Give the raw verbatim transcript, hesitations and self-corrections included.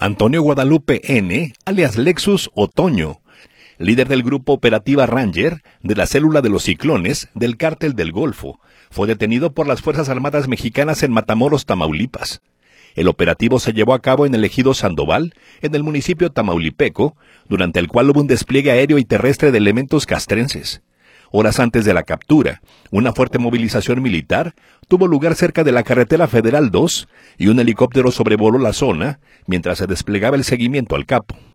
Antonio Guadalupe N., alias Lexus Otoño, líder del grupo Operativa Ranger de la célula de los Ciclones del Cártel del Golfo, fue detenido por las Fuerzas Armadas Mexicanas en Matamoros, Tamaulipas. El operativo se llevó a cabo en el ejido Sandoval, en el municipio tamaulipeco, durante el cual hubo un despliegue aéreo y terrestre de elementos castrenses. Horas antes de la captura, una fuerte movilización militar tuvo lugar cerca de la carretera Federal dos y un helicóptero sobrevoló la zona mientras se desplegaba el seguimiento al capo.